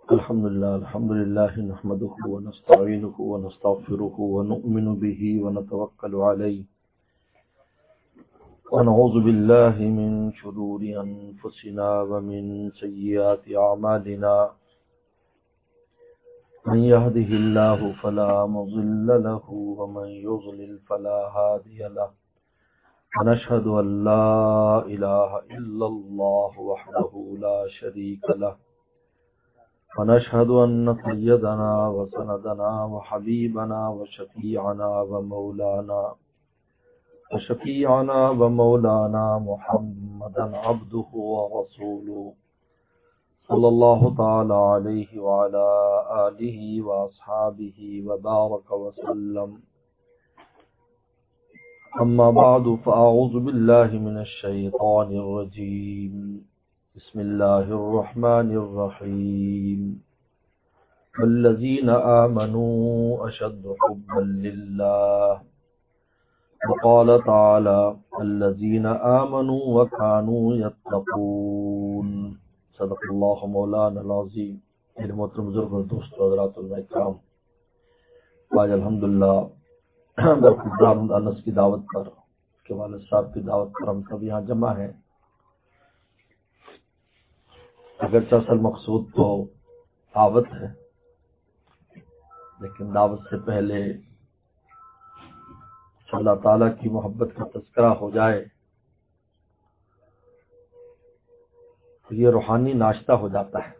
الحمد لله نحمده ونستعينه ونستغفره ونؤمن به ونتوكل عليه ونعوذ بالله من شرور أنفسنا ومن سيئات أعمالنا من يهده الله فلا مضل له ومن يضلل فلا هادي له ونشهد أن لا إله إلا الله وحده لا شريك له ونشهد أن سيدنا وسندنا وحبيبنا وشفيعنا محمدا عبده ورسوله صلى الله تعالى عليه وعلى آله وأصحابه وبارك وسلم. أما بعد فأعوذ بالله من الشيطان الرجيم. بسم الله الرحمن الرحيم. والذين آمنوا أشد حبا لله. وقال تعالى الذين آمنوا وكانوا يتقون. صدق اللہ مولانا العظیم. میرے محترم بزرگ اور دوستو حضرات الکرام، آج الحمدللہ انس کی دعوت پر، اس کے والد صاحب کی دعوت پر ہم سب یہاں جمع ہیں. اگرچہ اصل مقصود تو دعوت ہے، لیکن دعوت سے پہلے اللہ تعالیٰ کی محبت کا تذکرہ ہو جائے تو یہ روحانی ناشتہ ہو جاتا ہے.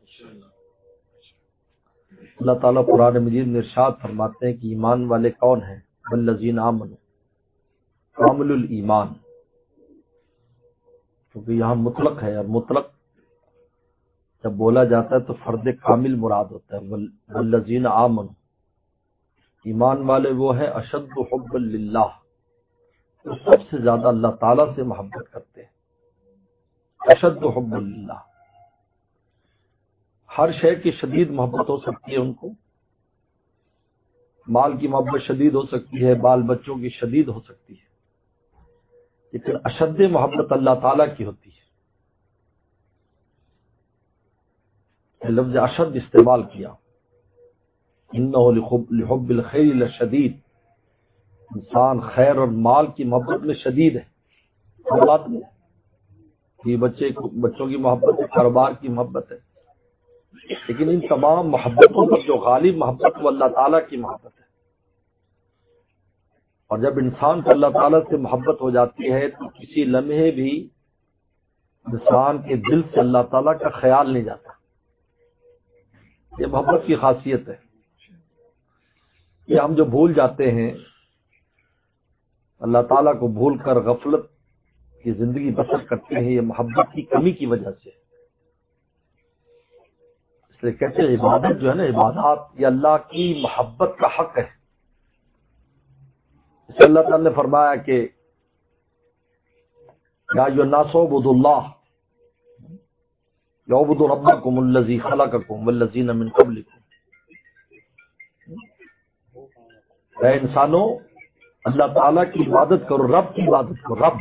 اللہ تعالیٰ قرآن مجید میں ارشاد فرماتے ہیں کہ ایمان والے کون ہیں؟ والذین آمنوا، کامل الایمان. کیونکہ یہاں مطلق ہے، اور مطلق جب بولا جاتا ہے تو فرد کامل مراد ہوتا ہے. والذین آمنوا، ایمان والے وہ ہے اشد حب للہ، جو سب سے زیادہ اللہ تعالیٰ سے محبت کرتے ہیں. اشد حب للہ، ہر شے کی شدید محبت ہو سکتی ہے ان کو. مال کی محبت شدید ہو سکتی ہے، بال بچوں کی شدید ہو سکتی ہے، لیکن اشد محبت اللہ تعالیٰ کی ہوتی ہے. لفظ اشد استعمال کیا. انہ لحب الخیر لشدید، انسان خیر اور مال کی محبت میں شدید ہے. ہر بات میں یہ بچوں کی محبت ہے، کاروبار کی محبت ہے، لیکن ان تمام محبتوں پر جو غالب محبت وہ اللہ تعالیٰ کی محبت ہے. اور جب انسان کو اللہ تعالیٰ سے محبت ہو جاتی ہے تو کسی لمحے بھی انسان کے دل سے اللہ تعالیٰ کا خیال نہیں جاتا. یہ محبت کی خاصیت ہے. یہ ہم جو بھول جاتے ہیں، اللہ تعالیٰ کو بھول کر غفلت کی زندگی بسر کرتے ہیں، یہ محبت کی کمی کی وجہ سے. اس لیے کہتے ہیں عبادت جو ہے نا، عبادات یہ اللہ کی محبت کا حق ہے. اس لیے اللہ تعالیٰ نے فرمایا کہ یا ایھا الناس اعبدوا اللہ واعبدوا ربکم الذی خلقکم والذین من قبلکم. اے انسانوں، اللہ تعالیٰ کی عبادت کرو، رب کی عبادت کرو. رب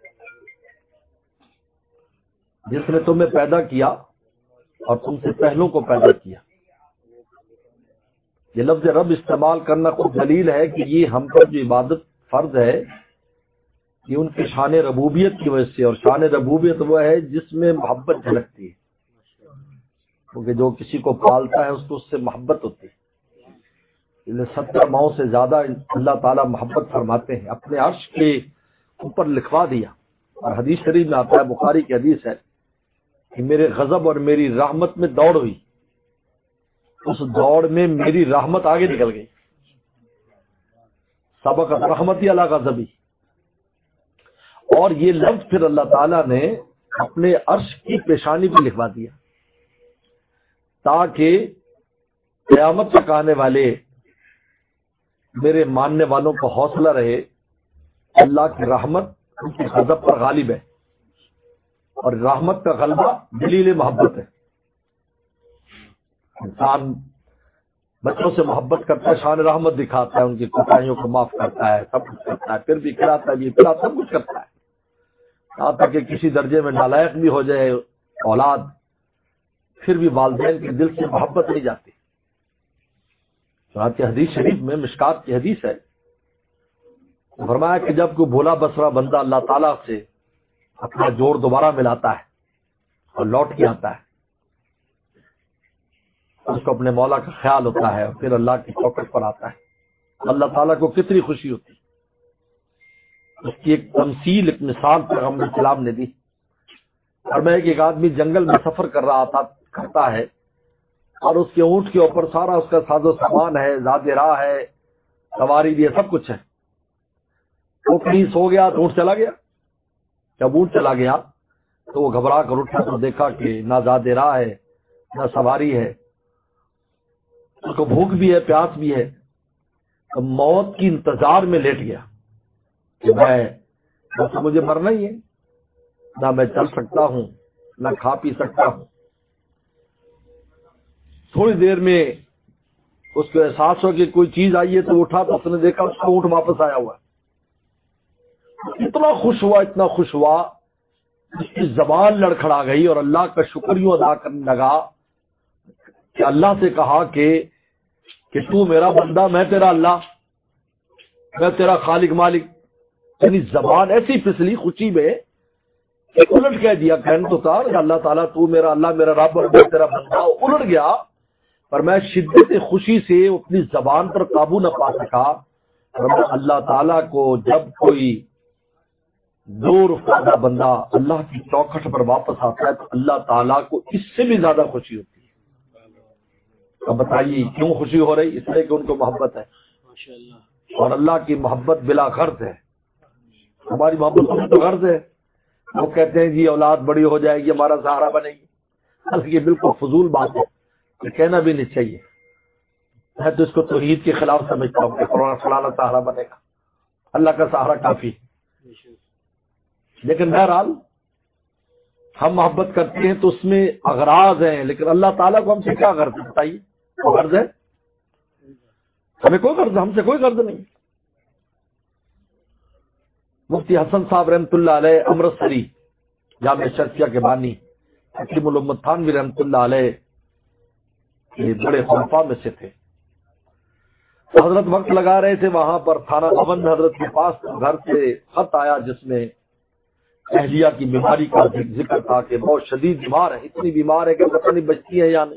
جس نے تمہیں پیدا کیا اور تم سے پہلوں کو پیدا کیا. یہ لفظ رب استعمال کرنا خود دلیل ہے کہ یہ ہم پر جو عبادت فرض ہے یہ ان کی شان ربوبیت کی وجہ سے. اور شان ربوبیت وہ ہے جس میں محبت جھلکتی ہے، کیونکہ جو کسی کو پالتا ہے اس کو اس سے محبت ہوتی ہے. 70 ماہوں سے زیادہ اللہ تعالیٰ محبت فرماتے ہیں، اپنے عرش کے اوپر لکھوا دیا. اور حدیث شریف میں آتا ہے، بخاری کی حدیث ہے کہ میرے غضب اور میری رحمت میں دوڑ ہوئی، اس دوڑ میں میری رحمت آگے نکل گئی. سبقت رحمتی علی غضبی. اور یہ لفظ پھر اللہ تعالیٰ نے اپنے عرش کی پیشانی پہ لکھوا دیا تاکہ قیامت تک آنے والے میرے ماننے والوں کو حوصلہ رہے. اللہ کی رحمت ان کی غضب پر غالب ہے، اور رحمت کا غلبہ دلیل محبت ہے. انسان بچوں سے محبت کرتا ہے، شان رحمت دکھاتا ہے، ان کی کوتاہیوں کو معاف کرتا ہے، سب کچھ کرتا ہے، پھر بھی کھلاتا ہے، بھی پلاتا، سب کچھ کرتا ہے. یہاں تک کہ کسی درجے میں نالائق بھی ہو جائے اولاد پھر بھی والدین کے دل سے محبت نہیں جاتی. چنانچہ حدیث شریف میں مشکات کی حدیث ہے، فرمایا کہ جب کوئی بھولا بسرا بندہ اللہ تعالیٰ سے اپنا جوڑ دوبارہ ملاتا ہے اور لوٹ کے آتا ہے، اس کو اپنے مولا کا خیال ہوتا ہے اور پھر اللہ کی چوکٹ پر آتا ہے، اللہ تعالیٰ کو کتنی خوشی ہوتی. اس کی ایک تمثیل، ایک مثال پیغمبر اسلام نے دی. اور میں ایک آدمی جنگل میں سفر کرتا ہے اور اس کے اونٹ کے اوپر سارا اس کا ساز و سامان ہے، زاد راہ ہے، سواری بھی ہے، سب کچھ ہے. وہ کہیں سو گیا تو اونٹ چلا گیا. جب اونٹ چلا گیا تو وہ گھبرا کر اٹھا تو دیکھا کہ نہ زاد راہ ہے نہ سواری ہے، اس کو بھوک بھی ہے، پیاس بھی ہے. تو موت کی انتظار میں لیٹ گیا کہ بس مجھے مرنا ہی ہے، نہ میں چل سکتا ہوں نہ کھا پی سکتا ہوں. تھوڑی دیر میں اس کو احساس ہو کہ کوئی چیز آئی ہے تو اٹھا تو اس نے دیکھا اس کا اونٹ واپس آیا ہوا. اتنا خوش ہوا اس کی زبان لڑکھڑا گئی اور اللہ کا شکر یوں ادا کرنے لگا کہ اللہ سے کہا کہ تو میرا بندہ، میں تیرا اللہ، میں تیرا خالق مالک. یعنی زبان ایسی پھسلی خوشی میں الٹ کہہ دیا، کہنے تو تھا کہ اللہ تعالیٰ تو میرا اللہ، میرا رب اور میں تیرا بندہ. الٹ گیا، پر میں شدت خوشی سے اپنی زبان پر قابو نہ پا سکا. اور میں اللہ تعالیٰ کو جب کوئی دور افتادہ بندہ اللہ کی چوکھٹ پر واپس آتا ہے تو اللہ تعالیٰ کو اس سے بھی زیادہ خوشی ہوتی ہے. اب بتائیے کیوں خوشی ہو رہی؟ اس لیے کہ ان کو محبت ہے، اور اللہ کی محبت بلا غرض ہے. ہماری محبت ہمیں تو غرض ہے. وہ کہتے ہیں جی اولاد بڑی ہو جائے گی ہمارا سہارا بنے گی. یہ بالکل فضول بات ہے، یہ کہنا بھی نہیں چاہیے. میں تو اس کو توحید کے خلاف سمجھتا ہوں کہ فلانا سہارا بنے گا، اللہ کا سہارا کافی. لیکن بہرحال ہم محبت کرتے ہیں تو اس میں اغراض ہیں، لیکن اللہ تعالیٰ کو ہم سے کیا غرض ہے بتائیے؟ غرض ہے؟ ہمیں کوئی غرض، ہم سے کوئی غرض نہیں. مفتی حسن صاحب رحمۃ اللہ علیہ امرتسری جامع شرفیہ کے بانی، حکیم الامت تھانوی رحمۃ اللہ علیہ یہ بڑے خلفاء میں سے تھے. حضرت وقت لگا رہے تھے وہاں پر تھانہ بھون میں، حضرت کے پاس گھر سے خط آیا جس میں اہلیہ کی بیماری کا ذکر تھا کہ بہت شدید بیمار ہے، اتنی بیمار ہے کہ پتہ نہیں بچتی ہے یا نہیں.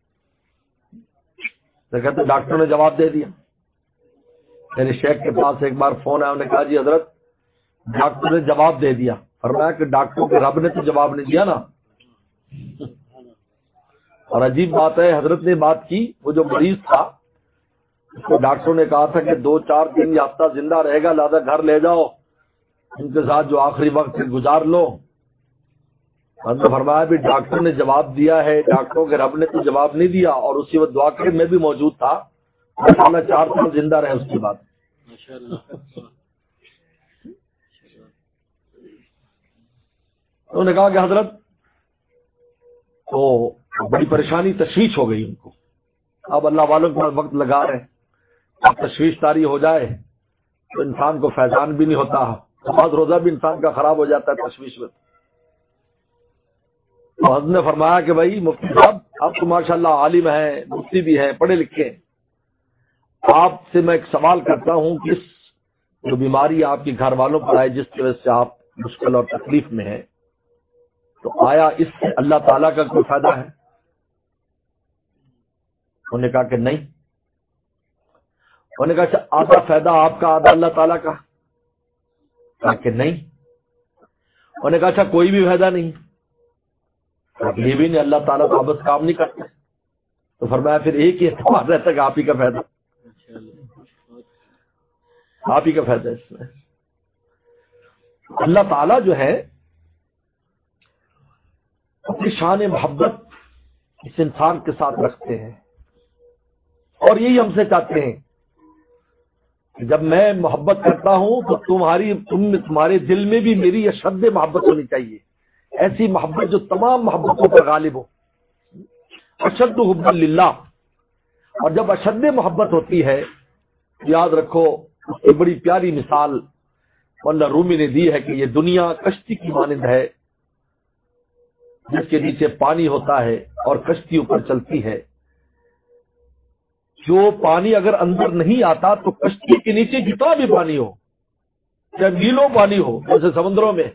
تو کہتے ڈاکٹر نے جواب دے دیا. میرے شیخ کے پاس ایک بار فون آیا، انہوں نے کہا جی حضرت ڈاکٹر نے جواب دے دیا. فرمایا کہ ڈاکٹروں کے رب نے تو جواب نہیں دیا نا. اور عجیب بات ہے، حضرت نے بات کی، وہ جو مریض تھا اس کو ڈاکٹروں نے کہا تھا کہ 2-4 دن یا ہفتہ زندہ رہے گا، لہذا گھر لے جاؤ، ان کے ساتھ جو آخری وقت گزار لو. حضرت نے فرمایا بھی ڈاکٹر نے جواب دیا ہے، ڈاکٹروں کے رب نے تو جواب نہیں دیا. اور اسی وقت دعا کرے میں بھی موجود تھا، اللہ 4 سال زندہ رہے. اس کے بعد انہوں نے کہا کہ حضرت تو بڑی پریشانی، تشویش ہو گئی ان کو. اب اللہ والوں کے پاس وقت لگا رہے ہیں، اب تشویش طاری ہو جائے تو انسان کو فیضان بھی نہیں ہوتا، نماز روزہ بھی انسان کا خراب ہو جاتا ہے تشویش میں. تو حضرت نے فرمایا کہ بھائی مفتی صاحب آپ تو ماشاءاللہ عالم ہیں، مفتی بھی ہیں، پڑھے لکھے ہیں، آپ سے میں ایک سوال کرتا ہوں کہ اس جو بیماری آپ کے گھر والوں پر آئے، جس کی وجہ سے آپ مشکل اور تکلیف میں ہیں، تو آیا اس سے اللہ تعالیٰ کا کوئی فائدہ ہے؟ انہوں نے کہا کہ نہیں. انہوں نے کہا اچھا آدھا فائدہ آپ کا آدھا اللہ تعالیٰ کا؟ کہا کہ نہیں. انہوں نے کہا اچھا کوئی بھی فائدہ نہیں؟ یہ بھی نہیں، اللہ تعالیٰ تو بس کام نہیں کرتے. تو فرمایا پھر ایک ہی اعتبار رہتا ہے کہ آپ ہی کا فائدہ، آپ ہی کا فائدہ. اس میں اللہ تعالیٰ جو ہے اپنی شان محبت اس انسان کے ساتھ رکھتے ہیں، اور یہی ہم سے چاہتے ہیں کہ جب میں محبت کرتا ہوں تو تمہارے دل میں بھی میری اشد محبت ہونی چاہیے، ایسی محبت جو تمام محبتوں پر غالب ہو. اشد حب للہ. اور جب اشد محبت ہوتی ہے یاد رکھو اس کی بڑی پیاری مثال مولانا رومی نے دی ہے کہ یہ دنیا کشتی کی مانند ہے جس کے نیچے پانی ہوتا ہے اور کشتی اوپر چلتی ہے. جو پانی اگر اندر نہیں آتا تو کشتی کے نیچے جتنا بھی پانی ہو، چاہے میلوں پانی ہو جیسے سمندروں میں،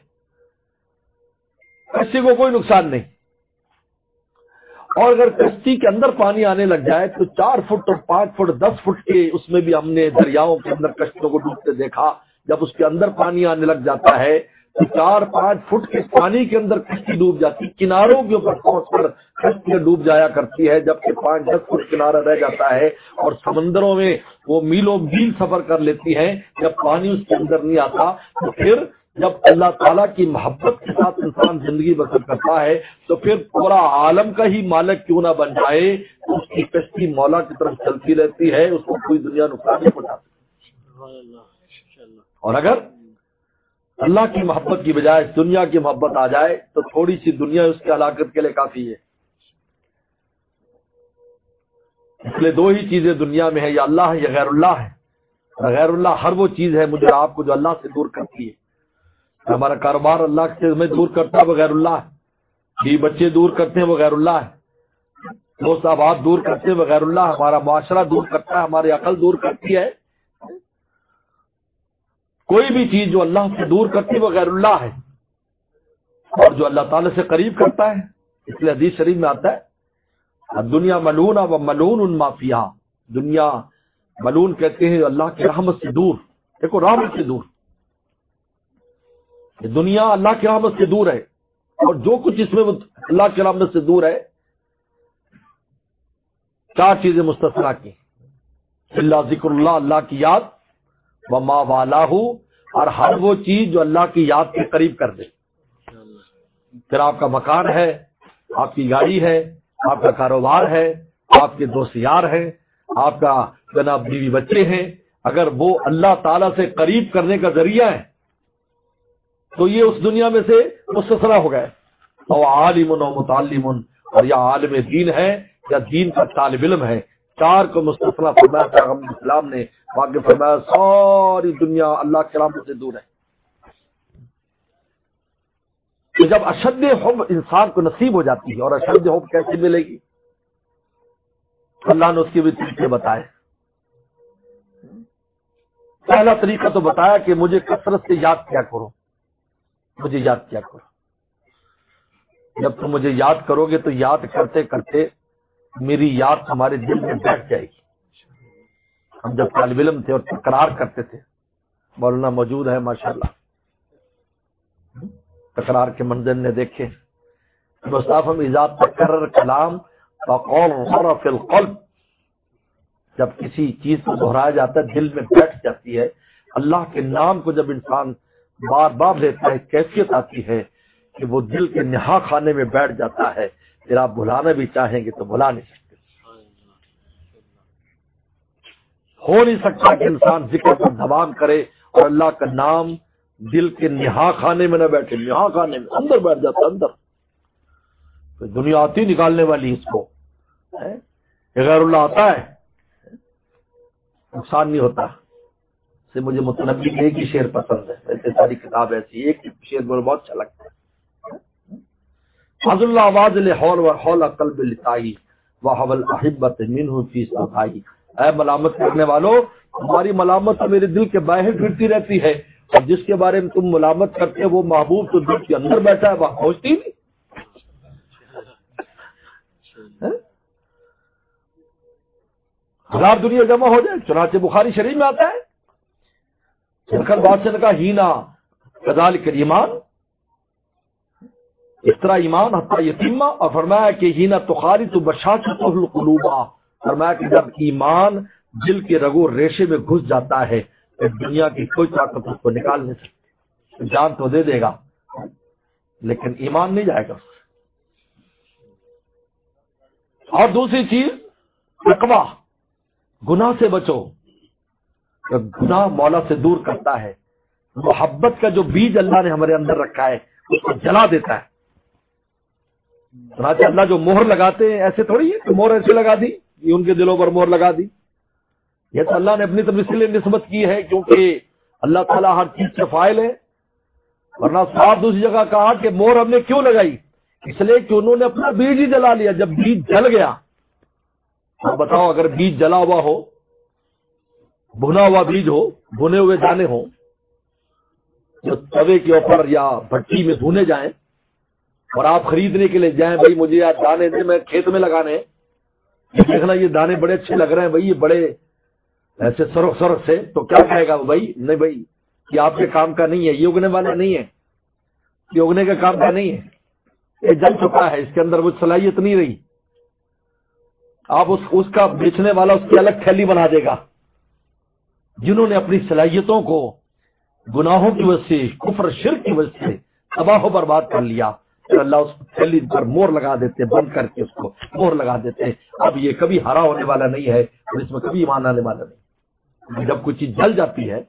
کشتی کو کوئی نقصان نہیں. اور اگر کشتی کے اندر پانی آنے لگ جائے تو 4 فٹ اور 5 فٹ 10 فٹ کے اس میں بھی ہم نے دریاؤں کے اندر کشتیوں کو ڈوبتے دیکھا. جب اس کے اندر پانی آنے لگ جاتا ہے تو 4-5 فٹ کے پانی کے اندر کشتی ڈوب جاتی، کناروں کے اوپر پہنچ کر کشتی ڈوب جایا کرتی ہے، جبکہ 5-10 فٹ کنارہ رہ جاتا ہے. اور سمندروں میں وہ میلوں میل سفر کر لیتی ہیں. جب پانی اس کے اندر نہیں آتا تو پھر جب اللہ تعالیٰ کی محبت کے ساتھ انسان زندگی بسر کرتا ہے تو پھر پورا عالم کا ہی مالک کیوں نہ بن جائے، اس کی کشتی مولا کی طرف چلتی رہتی ہے، اس کو کوئی دنیا نقصان نہیں پہنچاتی. اور اگر اللہ کی محبت کی بجائے دنیا کی محبت آ جائے تو تھوڑی سی دنیا اس کی ہلاکت کے لیے کافی ہے. اس لیے 2 ہی چیزیں دنیا میں ہے، یا اللہ ہے یا غیر اللہ ہے. غیر اللہ ہر وہ چیز ہے مجھے آپ کو جو اللہ سے دور کرتی ہے. ہمارا کاروبار اللہ سے ہمیں دور کرتا ہے وہ غیر اللہ ہے. بیوی بچے دور کرتے ہیں وہ غیر اللہ ہے. دوست احباب دور کرتے ہیں وہ غیر اللہ ہے. ہمارا معاشرہ دور کرتا ہے، ہماری عقل دور کرتی ہے. کوئی بھی چیز جو اللہ سے دور کرتی ہے وہ غیر اللہ ہے، اور جو اللہ تعالی سے قریب کرتا ہے. اس لیے حدیث شریف میں آتا ہے دنیا ملون و ملون ما فیہا، دنیا ملون کہتے ہیں اللہ کی رحمت سے دور. دیکھو رحمت سے دور، دنیا اللہ کی رحمت سے دور ہے، اور جو کچھ اس میں وہ اللہ کی رحمت سے دور ہے. 4 چیزیں مستثنا کی، اللہ ذکر اللہ، اللہ کی یاد، وما والاہ، اور ہر وہ چیز جو اللہ کی یاد کے قریب کر دے. پھر آپ کا مکان ہے، آپ کی گاڑی ہے، آپ کا کاروبار ہے، آپ کے دوست یار ہیں، آپ کا جناب بیوی بچے ہیں، اگر وہ اللہ تعالی سے قریب کرنے کا ذریعہ ہے تو یہ اس دنیا میں سے مستثنا ہو گئے. اور عالم و متعلم، اور یا عالم دین ہے یا دین کا طالب علم ہے. 4 کو مستثنا فرمایا پیغمبر اسلام نے. واقع فرمایا ساری دنیا اللہ کے رحمت سے دور ہے. تو جب اشد حب انسان کو نصیب ہو جاتی ہے، اور اشد حب کیسے ملے گی؟ اللہ نے اس کے بھی طریقے بتائے. پہلا طریقہ تو بتایا کہ مجھے کثرت سے یاد کیا کرو، مجھے یاد کیا کرو. جب تم مجھے یاد کرو گے تو یاد کرتے کرتے میری یاد ہمارے دل میں بیٹھ جائے گی. ہم جب طالب علم تھے اور تکرار کرتے تھے، مولانا موجود ہے ماشاءاللہ، تکرار کے منظر نے دیکھے. مصطفیٰ اذا تکرر کلام فقول غر فی القلب، جب کسی چیز کو دہرایا جاتا ہے دل میں بیٹھ جاتی ہے. اللہ کے نام کو جب انسان بار بار لیتا ہے کیفیت آتی ہے کہ وہ دل کے نہا خانے میں بیٹھ جاتا ہے. پھر آپ بھلانا بھی چاہیں گے تو بھلا نہیں سکتے. ہو نہیں سکتا کہ انسان ذکر پر دوام کرے اور اللہ کا نام دل کے نہا خانے میں نہ بیٹھے. نہا خانے میں اندر بیٹھ جاتا، اندر. دنیا آتی نکالنے والی اس کو، غیر اللہ آتا ہے نقصان نہیں ہوتا. سے مجھے متنبی ایک ہی شعر پسند ہے، ویسے ساری کتاب ایسی ایک شعر مجھے بہت اچھا لگتا ہے. حضر اللہ آواز لحول و حول قلب لتائی وحول احبت منہ فی صفائی. اے ملامت کرنے والو، تمہاری ملامت تو میرے دل کے باہر پھرتی رہتی ہے، اور جس کے بارے میں تم ملامت کرتے ہو وہ محبوب تو دل کے اندر بیٹھا ہے، وہاں پہنچتی نہیں. ہزار دنیا جمع ہو جائے. چنانچہ بخاری شریف میں آتا ہے سرکل بادشاہ نے کہا ہینا کذالک ایمان، اس طرح ایمان حتی یتیمہ، اور فرمایا کہ ہینا تخالط بشاشۃ القلوب، فرمایا کہ جب ایمان دل کے رگو ریشے میں گھس جاتا ہے تو دنیا کی کوئی طاقت اس کو نکال نہیں سکتی. جان تو دے دے گا لیکن ایمان نہیں جائے گا. اور دوسری چیز تقویٰ، گناہ سے بچو. گناہ مولا سے دور کرتا ہے. محبت کا جو بیج اللہ نے ہمارے اندر رکھا ہے اس کو جلا دیتا ہے. چنانچہ اللہ جو مہر لگاتے ہیں ایسے تھوڑی ہے کہ مہر ایسے لگا دی، یہ ان کے دلوں پر مہر لگا دی. یہ تو اللہ نے اپنی طرف اس لیے نسبت کی ہے کیونکہ اللہ تعالیٰ ہر چیز سے فاعل ہے. ورنہ صاحب دوسری جگہ کہا کہ مہر ہم نے کیوں لگائی اس لیے کہ انہوں نے اپنا بیج ہی جلا لیا. جب بیج جل گیا، اب بتاؤ اگر بیج جلا ہوا ہو، بھنا ہوا بیج ہو، بھنے ہوئے دانے ہوں جو توے کے اوپر یا بھٹی میں بھونے جائیں، اور آپ خریدنے کے لیے جائیں، بھائی مجھے یار دانے دے، میں کھیت میں لگانے ہیں، دیکھنا یہ دانے بڑے اچھے لگ رہے ہیں بھائی، یہ بڑے ایسے سرخ سرخ سے، تو کیا کہے گا وہ بھائی؟ نہیں بھائی یہ آپ کے کام کا نہیں ہے، یہ اگنے والا نہیں ہے، یہ اگنے کے کام کا نہیں ہے، یہ جل چکا ہے، اس کے اندر وہ صلاحیت نہیں رہی. آپ اس کا بیچنے والا اس کی الگ تھیلی بنا دے گا. جنہوں نے اپنی صلاحیتوں کو گناہوں کی وجہ سے، کفر شرک کی وجہ سے تباہ و برباد کر لیا، پھر اللہ اس تھیلی پر مور لگا دیتے، بند کر کے اس کو مور لگا دیتے. اب یہ کبھی ہرا ہونے والا نہیں ہے اور اس میں کبھی ایمان آنے والا نہیں. جب کوئی چیز جل جاتی ہے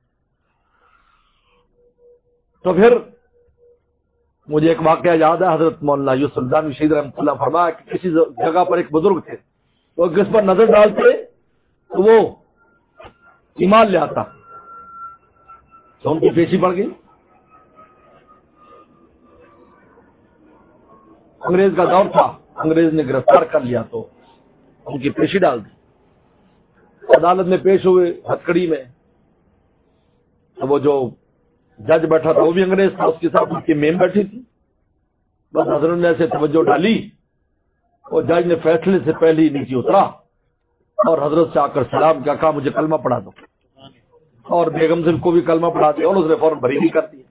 تو پھر مجھے ایک واقعہ یاد ہے، حضرت مولانا یوسف الدانوی شہید رحمۃ اللہ فرمایا کہ کسی جگہ پر ایک بزرگ تھے، وہ جس پر نظر ڈالتے تو وہ ایمان لے آتا، تو ان کی پیشی پڑ گئی. انگریز کا دور تھا، انگریز نے گرفتار کر لیا تو ان کی پیشی ڈال دی. عدالت میں پیش ہوئے ہتکڑی میں، تو وہ جو جج بیٹھا تھا وہ بھی انگریز تھا، اس کے ساتھ اس کی میم بیٹھی تھی. بس حضرت نے ایسے توجہ ڈالی اور جج نے فیصلے سے پہلے ہی نیچے اترا اور حضرت سے آ کر سلام کیا، کہا مجھے کلمہ پڑھا دو، اور بیگم سے کو بھی کلمہ پڑھا دیا اور اس نے فوراً بری کر دیا.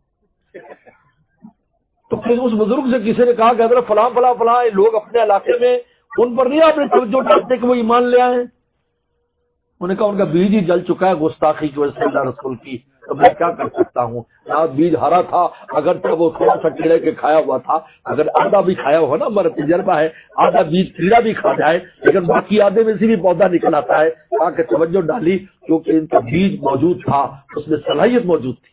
تو پھر اس بزرگ سے کسی نے کہا کہ حضرت فلاں فلاں فلاں لوگ اپنے علاقے میں ان پر نہیں آپ نے توجہ ڈالتے کہ وہ ایمان لے آئے ہیں. انہوں نے کہا ان کا بیج ہی جل چکا ہے گستاخی کی وجہ سے اللہ رسول کی، تو میں کیا کر سکتا ہوں. بیج ہرا تھا، اگر تو وہ تھوڑا سا کیڑے کے کھایا ہوا تھا، اگر آدھا بھی کھایا ہوا نا، ہمارا تجربہ ہے آدھا بیج کیڑا بھی کھا جائے لیکن باقی آدھے میں سے بھی پودا نکل آتا ہے. کہا کہ توجہ ڈالی کیونکہ ان کا بیج موجود تھا، اس میں صلاحیت موجود تھی.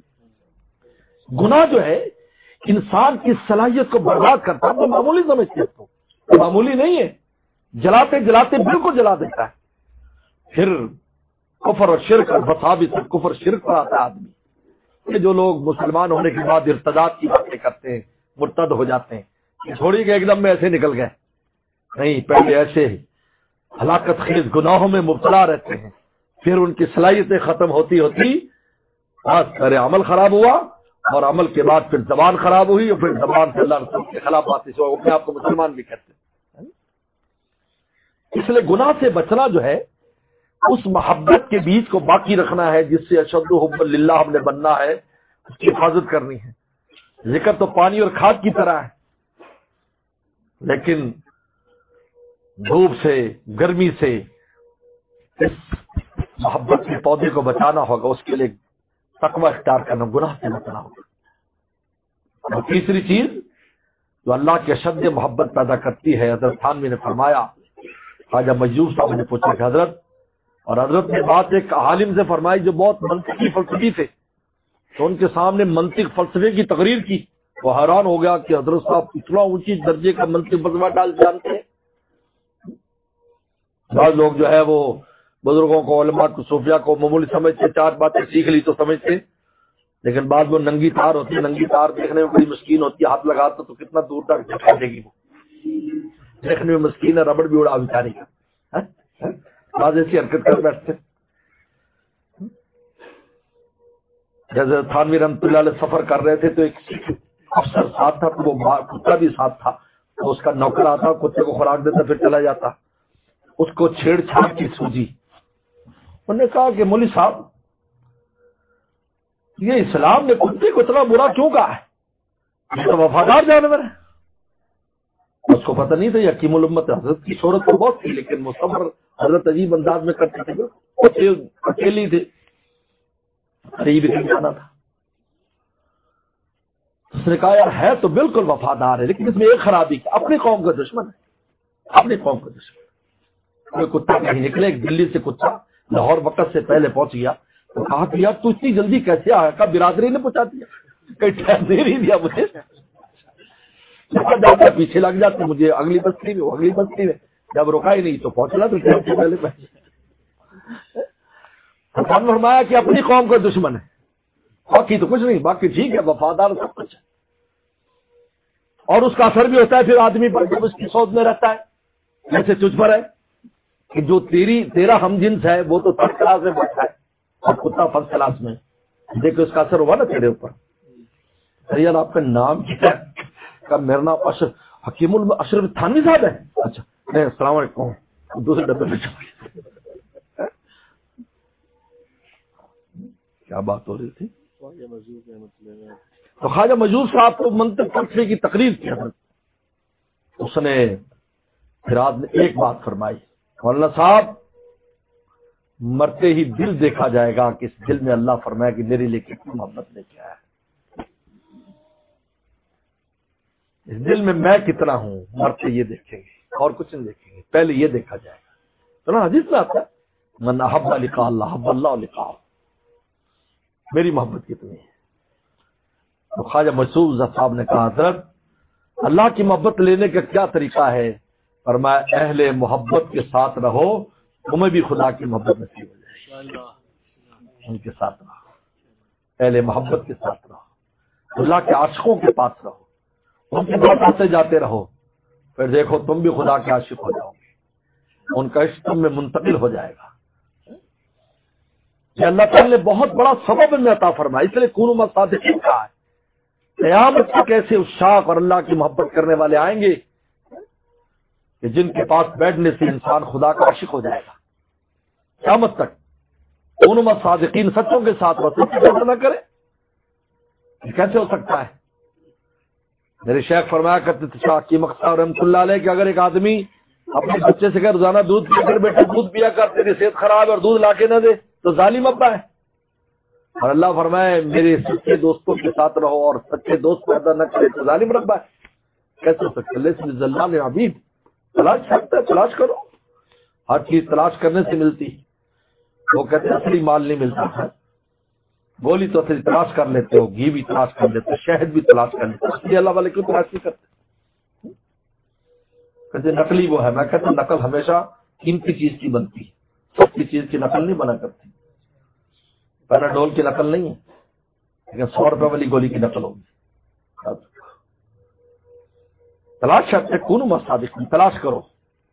گناہ جو ہے انسان کی صلاحیت کو برباد کرتا ہے. تو معمولی سمجھتے اس کو، معمولی نہیں ہے، جلاتے جلاتے بالکل جلا دیتا ہے. پھر کفر اور شرک اور فساد سے کفر شرک پر آتا ہے آدمی. یہ جو لوگ مسلمان ہونے کے بعد ارتداد کی باتیں کرتے ہیں، مرتد ہو جاتے ہیں، چھوڑی کہ ایک دم میں ایسے نکل گئے، نہیں، پہلے ایسے ہلاکت خیز گناہوں میں مبتلا رہتے ہیں، پھر ان کی صلاحیتیں ختم ہوتی ہوتی پھر عمل خراب ہوا، اور عمل کے بعد پھر زبان خراب ہوئی، اور پھر زبان سے اللہ رسول کے خلاف باتیں سے اپنے آپ کو مسلمان بھی کہتے ہیں. اس لیے گناہ سے بچنا جو ہے، اس محبت کے بیج کو باقی رکھنا ہے جس سے اشد حب للہ ہم نے بننا ہے، اس کی حفاظت کرنی ہے. ذکر تو پانی اور کھاد کی طرح ہے، لیکن دھوپ سے، گرمی سے اس محبت کے پودے کو بچانا ہوگا، اس کے لیے تقوی اختیار کرنا، گناہ سے بچنا ہوگا. اور تیسری چیز جو اللہ کی اشد محبت پیدا کرتی ہے، حضرت تھانوی نے فرمایا، خواجہ مجذوب صاحب نے پوچھا کہ حضرت، اور حضرت نے بات ایک عالم سے فرمائی جو بہت منطقی فلسفی تھے، تو ان کے سامنے منطق فلسفے کی تقریر کی. وہ حیران ہو گیا کہ حضرت صاحب اتنا اونچی درجے کا منطق فلسفہ ڈال جانتے ہیں. بعض لوگ جو ہے وہ بزرگوں کو، علماء کو، صوفیاء کو معمولی سمجھتے، چار باتیں سیکھ لی تو سمجھتے، لیکن بعد میں ننگی تار ہوتی ہے، ننگی تار دیکھنے میں بڑی مسکین ہوتی ہے، ہاتھ لگاتا تو کتنا دور تک جھٹکا دے گی، وہ دیکھنے میں مسکین ہے، ربڑ بھی اڑا بیچاری کا. بعض ایسی حرکت کر بیٹھتے. جیسے تھانوی رحمۃ اللہ علیہ سفر کر رہے تھے تو ایک افسر ساتھ تھا، تو وہ کتا بھی ساتھ تھا، تو اس کا نوکر آتا، کتے کو خوراک دیتا، پھر چلا جاتا. اس کو چھیڑ چھاڑ کی سوجی. انہوں نے کہا کہ مولوی صاحب، یہ اسلام نے کتے کو اتنا برا کیوں کہا ہے؟ یہ تو وفادار جانور ہے. اس کو پتہ نہیں تھا یہ حکیم الامت حضرت کی شہرت تو بہت تھی، لیکن وہ صبر حضرت عجیب انداز میں کرتے تھے، اکیلی تھے، قریب ہی جانا تھا. اس نے کہا یار ہے تو بالکل وفادار ہے، لیکن اس میں ایک خرابی کہ اپنی قوم کا دشمن ہے، اپنی قوم کا دشمن. کوئی کتا کہیں نکلے، ایک دلی سے کتا لاہور وقت سے پہلے پہنچ گیا، تو کہا کہ یار تو اتنی جلدی کیسے آیا؟ کہا برادری نے پہنچا دیا، کہیں ٹائم دے نہیں دیا مجھے، جاتا پیچھے لگ جاتے مجھے اگلی بستی میں، اگلی بستی میں، جب رکا ہی نہیں تو پہنچنا تو پہلے حسن فرمایا کہ اپنی قوم کا دشمن ہے، باقی تو کچھ نہیں، باقی ٹھیک ہے، وفادار سب کچھ ہے. اور اس کا اثر بھی ہوتا ہے پھر آدمی پر جب اس کی سوچ میں رہتا ہے جیسے تجھ پر ہے کہ جو تیرا ہم جنس ہے وہ تو تھرڈ کلاس میں بیٹھا ہے اور کتا فرسٹ کلاس میں، دیکھو اس کا اثر ہوا نا تیرے اوپر۔ یار آپ کا نام کیا ہے؟ کہ میرا نام حکیم اشرف تھانوی صاحب ہے۔ اچھا نہیں، السلام علیکم، دوسرے ڈبے میں چل۔ کیا بات ہو رہی تھی؟ تو خواجہ مجذوب صاحب کو منطق فلسفے کی تقریر کی حضرت، اس نے پھر آج ایک بات فرمائی، مولانا صاحب مرتے ہی دل دیکھا جائے گا کہ اس دل میں اللہ فرمایا کہ میرے لیے کتنی محبت نے کیا ہے، اس دل میں میں کتنا ہوں، مرتے یہ دیکھیں گے اور کچھ نہیں دیکھیں گے، پہلے یہ دیکھا جائے گا۔ تو نا حدیث میں آتا ہے من احب لقاء اللہ احب اللہ لقاءہ، میری محبت کتنی ہے۔ تو خواجہ مجذوب صاحب نے کہا حضرت اللہ کی محبت لینے کا کیا طریقہ ہے؟ فرمایا اہل محبت کے ساتھ رہو، تمہیں بھی خدا کی محبت نصیب ہو جائے گی۔ ان کے ساتھ رہو، اہل محبت کے ساتھ رہو، اللہ کے عاشقوں کے پاس رہو، ان کے پاس آتے جاتے رہو، پھر دیکھو تم بھی خدا کے عاشق ہو جاؤ گے، ان کا عشق تم میں منتقل ہو جائے گا۔ کہ اللہ تعالیٰ نے بہت بڑا سبب میں عطا فرمایا، اس لیے کونوا مع الصادقین کہا ہے۔ قیامت تک ایسے عشاق اور اللہ کی محبت کرنے والے آئیں گے کہ جن کے پاس بیٹھنے سے انسان خدا کا عاشق ہو جائے گا قیامت تک۔ کونوا مع الصادقین، سچوں کے ساتھ رہو، تو نہ کرے، یہ کیسے ہو سکتا ہے؟ میرے شیخ فرمایا کرتے تھے شاہ کی مقصد رحمۃ اللہ علیہ کہ اگر ایک آدمی اپنے بچے سے کہ روزانہ دودھ پیا کر، بیٹا دودھ پیا کر، تیری صحت خراب ہے اور دودھ لا کے نہ دے تو ظالم ابا ہے۔ اور اللہ فرمائے میرے سچے دوستوں کے ساتھ رہو اور سچے دوست پیدا نہ کرے تو ظالم ربا ہے۔ کیسے ہو سکتا ہے؟ اللہ عبید، تلاش کرتا ہے، تلاش کرو، ہر چیز تلاش کرنے سے ملتی۔ وہ کہتے ہیں اصلی مال نہیں ملتا ہے، گولی تو اصلی تلاش کر لیتے ہو، گھی بھی تلاش کر لیتے ہو، شہد بھی تلاش کر لیتے ہو، اصلی اللہ والے کیوں تلاش نہیں کرتے؟ کہتے نقلی وہ ہے، میں کہتا ہوں نقل ہمیشہ قیمتی چیز کی بنتی ہے، سستی چیز کی نقل نہیں بنا کرتی۔ پیراڈول کی نقل نہیں ہے، لیکن 100 روپے والی گولی کی نقل ہوگی۔ تلاش کرتے کونوا مع الصادقین، تلاش کرو،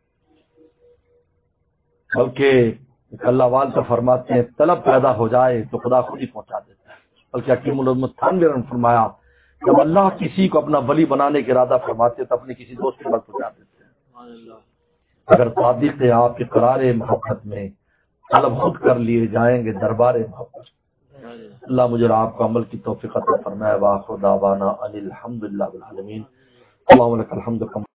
بلکہ اللہ وال تو فرماتے ہیں طلب پیدا ہو جائے تو خدا خود ہی پہنچا دیتا ہے۔ بلکہ حکیم الامت تھانوی نے فرمایا جب اللہ کسی کو اپنا ولی بنانے کا ارادہ فرماتے تو اپنے کسی دوست کے پاس پہنچا دیتے ہیں۔ اگر صادق آپ کے قرار محبت میں طلب خود کر لیے جائیں گے دربار محبت۔ اللہ مجھے اور آپ کو عمل کی توفیق عطا فرمائے۔ وآخر دعوانا ان الحمد للہ رب العالمین۔ اللہم لک الحمد۔